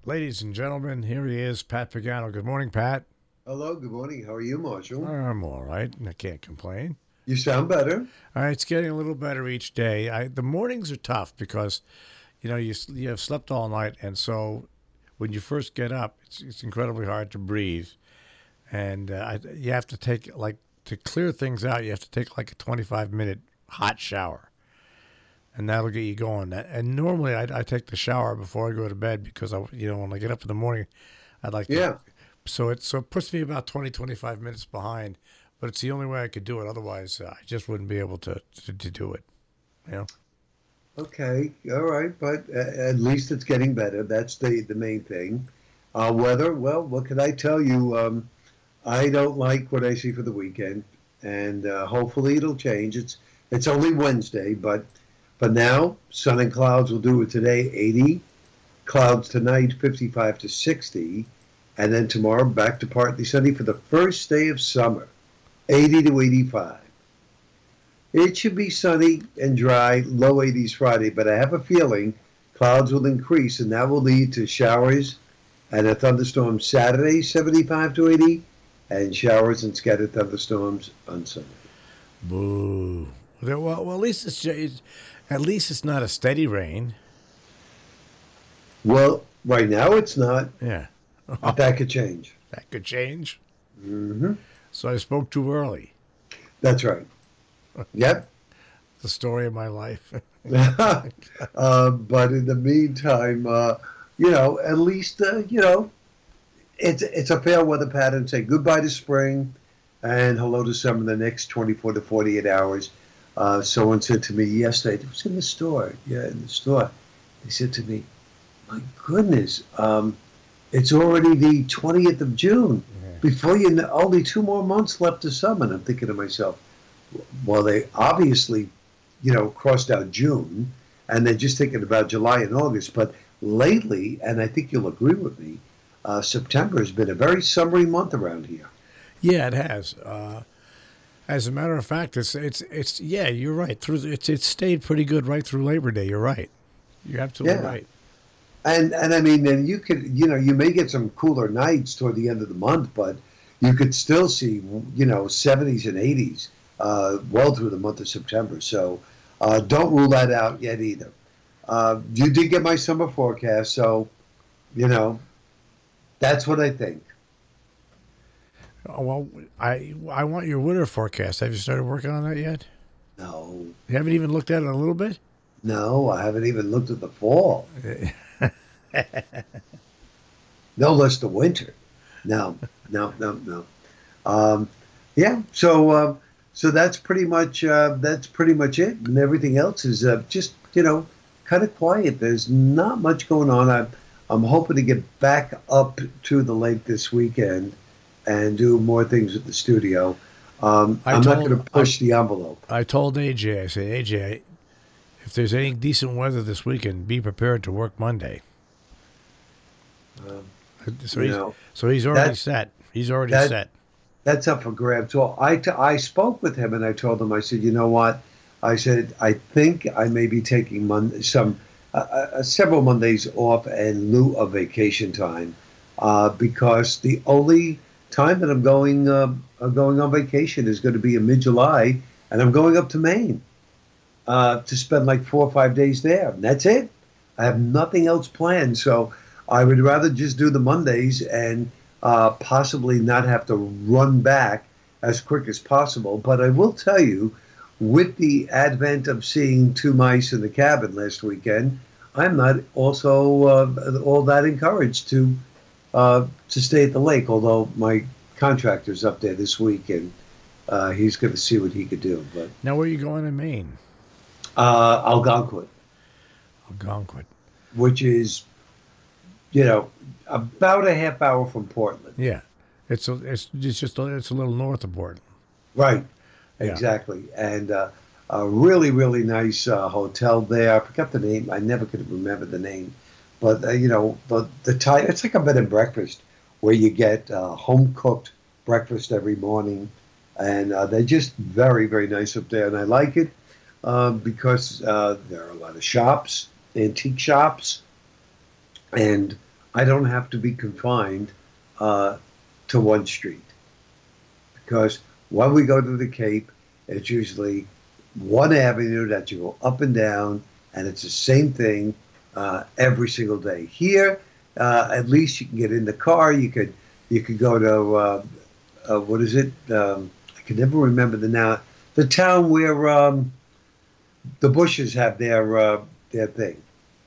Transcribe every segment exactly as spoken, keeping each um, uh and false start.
Ladies and gentlemen, here he is, Pat Pagano. Good morning, Pat. Hello, good morning. How are you, Marshall? I'm all right. I can't complain. You sound better. All right, it's getting a little better each day. I, the mornings are tough because, you know, you you have slept all night, and so when you first get up, it's it's incredibly hard to breathe, and uh, I, you have to take like to clear things out. You have to take like a twenty-five minute hot shower, and that'll get you going. And normally, I, I take the shower before I go to bed because I, you know, when I get up in the morning, I'd like to. Yeah. So it so it puts me about twenty, twenty-five minutes behind, but it's the only way I could do it. Otherwise, uh, I just wouldn't be able to, to, to do it. You know? Okay. All right. But uh, at least it's getting better. That's the, the main thing. Uh, weather, well, what can I tell you? Um, I don't like what I see for the weekend, and uh, hopefully it'll change. It's it's only Wednesday, but but now sun and clouds will do it today. eighty clouds tonight, fifty-five to sixty, and then tomorrow back to partly sunny for the first day of summer, eighty to eighty-five. It should be sunny and dry, low eighties Friday, but I have a feeling clouds will increase, and that will lead to showers and a thunderstorm Saturday, seventy-five to eighty, and showers and scattered thunderstorms on Sunday. Boo. Well, well, at least it's, it's at least it's not a steady rain. Well, right now it's not, Yeah, but that could change. that could change. Hmm. So I spoke too early. That's right. Yep. The story of my life. uh, but in the meantime, uh, you know, at least, uh, you know, it's it's a fair weather pattern. Say goodbye to spring and hello to summer in the next twenty-four to forty-eight hours. Uh, someone said to me yesterday, it was in the store. Yeah, in the store. They said to me, my goodness, um, it's already the twentieth of June. Yeah. Before you know, only two more months left of summer. And I'm thinking to myself, well, they obviously, you know, crossed out June, and they're just thinking about July and August. But lately, and I think you'll agree with me, uh, September has been a very summery month around here. Yeah, it has. Uh, as a matter of fact, it's it's it's yeah, you're right. Through the- it's it's stayed pretty good right through Labor Day. You're right. You're absolutely Yeah. right. And and I mean, and you could, you know, you may get some cooler nights toward the end of the month, but you could still see, you know, seventies and eighties uh, well through the month of September. So uh, don't rule that out yet either. Uh, you did get my summer forecast, so you know that's what I think. Oh, well, I I want your winter forecast. Have you started working on that yet? No, You haven't even looked at it a little bit. no, I haven't even looked at the fall. No less the winter. No, no, no, no. Um, yeah, so uh, so that's pretty much uh, that's pretty much it, and everything else is uh, just you know kind of quiet. There's not much going on. I'm I'm hoping to get back up to the lake this weekend and do more things at the studio. Um, I I'm not told going to push the envelope. I told A J. I said, A J, if there's any decent weather this weekend, be prepared to work Monday. Um, So you he's know so he's already that set. He's already that set. that's up for grabs. So I, t- I spoke with him and I told him, I said, you know what? I said, I think I may be taking Mon- some uh, uh, several Mondays off in lieu of vacation time uh, because the only time that I'm going uh, I'm going on vacation is going to be in mid-July, and I'm going up to Maine uh, to spend like four or five days there. And that's it. I have nothing else planned. So I would rather just do the Mondays and uh, possibly not have to run back as quick as possible. But I will tell you, with the advent of seeing two mice in the cabin last weekend, I'm not also uh, all that encouraged to uh, to stay at the lake. Although my contractor's up there this week and uh, he's going to see what he could do. But Now, where are you going in Maine? uh, Algonquin, Algonquin. which is you know about a half hour from Portland. Yeah, it's a, it's it's just a, it's a little north of Portland. Right. Yeah. Exactly. And uh, a really, really nice uh, hotel there. I forgot the name. I never could remember the name. But, uh, you know, the, the time, it's like a bed and breakfast where you get uh, home cooked breakfast every morning. And uh, they're just very, very nice up there. And I like it uh, because uh, there are a lot of shops, antique shops. And I don't have to be confined uh, to one street because when we go to the Cape, it's usually one avenue that you go up and down, and it's the same thing uh, every single day. Here, uh, at least you can get in the car. You could you could go to uh, uh, what is it? Um, I can never remember the now the town where um, the Bushes have their uh, their thing.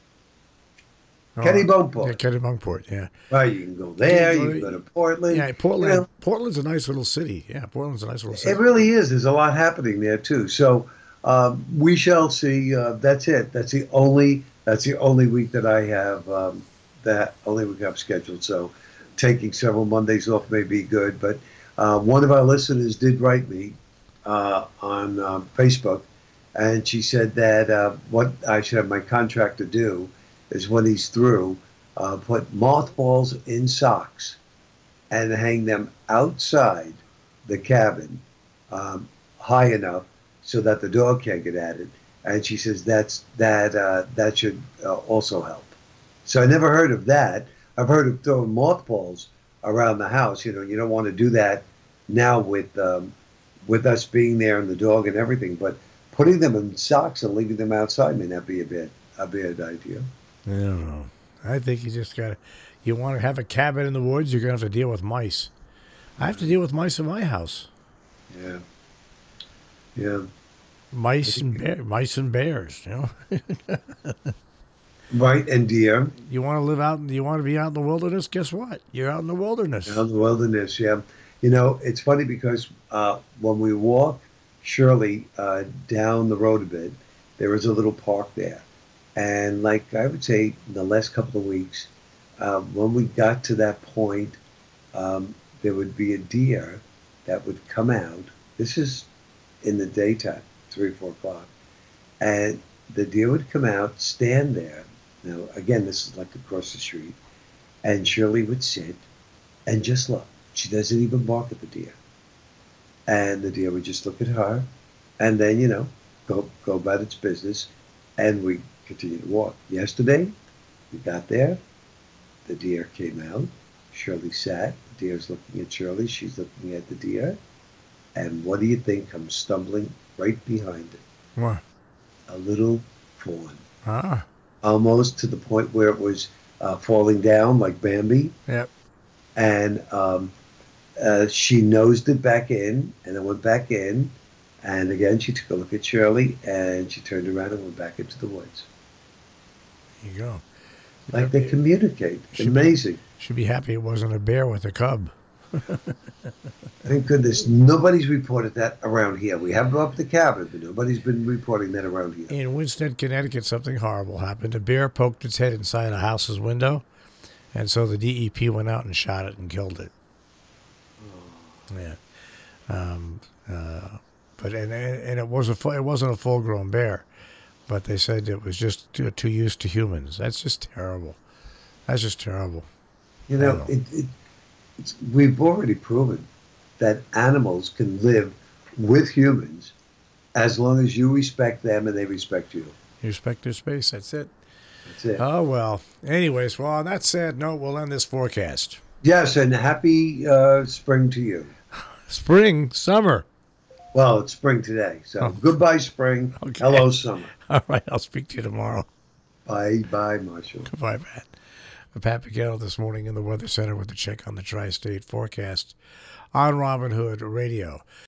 Oh, Kennebunkport. Yeah, Kennebunkport, yeah. Right, you can go there, You you go can to- go to Portland. Yeah, Portland. You know, Portland's a nice little city. Yeah, Portland's a nice little city. it really is. There's a lot happening there too. So um, we shall see. Uh, that's it. That's the only. That's the only week that I have. Um, that only week I've scheduled. So taking several Mondays off may be good. But uh, one of our listeners did write me uh, on um, Facebook, and she said that uh, what I should have my contractor do is when he's through, uh, put mothballs in socks and hang them outside the cabin um, high enough so that the dog can't get at it. And she says that's that uh, that should uh, also help. So I never heard of that. I've heard of throwing mothballs around the house. You know, you don't want to do that now with um, with us being there and the dog and everything. But putting them in socks and leaving them outside may not be a bad a bad idea. I don't know. I think you just got to, you want to have a cabin in the woods, you're going to have to deal with mice. I have to deal with mice in my house. Yeah. Yeah. Mice and bear, mice and bears, you know. Right, and deer. You want to live out, you want to be out in the wilderness, guess what? You're out in the wilderness. Out in the wilderness, yeah. You know, it's funny because uh, when we walk Shirley uh, down the road a bit, there is a little park there. And like I would say, in the last couple of weeks, uh, when we got to that point, um, there would be a deer that would come out. This is in the daytime, three or four o'clock. And the deer would come out, stand there. Now, again, this is like across the street. And Shirley would sit and just look. She doesn't even bark at the deer. And the deer would just look at her and then, you know, go, go about its business. And we continue to walk. Yesterday, we got there. The deer came out. Shirley sat. The deer's looking at Shirley. She's looking at the deer. And what do you think comes stumbling right behind it? What? A little fawn. Ah, Almost to the point where it was uh, falling down like Bambi. yep. And um, uh, she nosed it back in and then went back in. And again, she took a look at Shirley and she turned around and went back into the woods. There you go. Like they communicate. It's Should be- amazing. Should be happy it wasn't a bear with a cub. Thank goodness nobody's reported that around here. We have up the cabin, but nobody's been reporting that around here. In Winston, Connecticut, something horrible happened. A bear poked its head inside a house's window, and so the D E P went out and shot it and killed it. Yeah. Um, uh, but and and it was a fu- it wasn't a full grown bear, but they said it was just too, too used to humans. That's just terrible. That's just terrible. You I know, know. it, it, it's, we've already proven that animals can live with humans as long as you respect them and they respect you. You respect their space. That's it. That's it. Oh well. Anyways, well on that sad note, we'll end this forecast. Yes, and happy uh, spring to you. Spring, summer. Well, it's spring today, so Oh. goodbye, spring. Okay. Hello, summer. All right. I'll speak to you tomorrow. Bye, bye, Marshall. Goodbye, Pat. Pat Picano this morning in the Weather Center with the check on the tri-state forecast on Robin Hood Radio.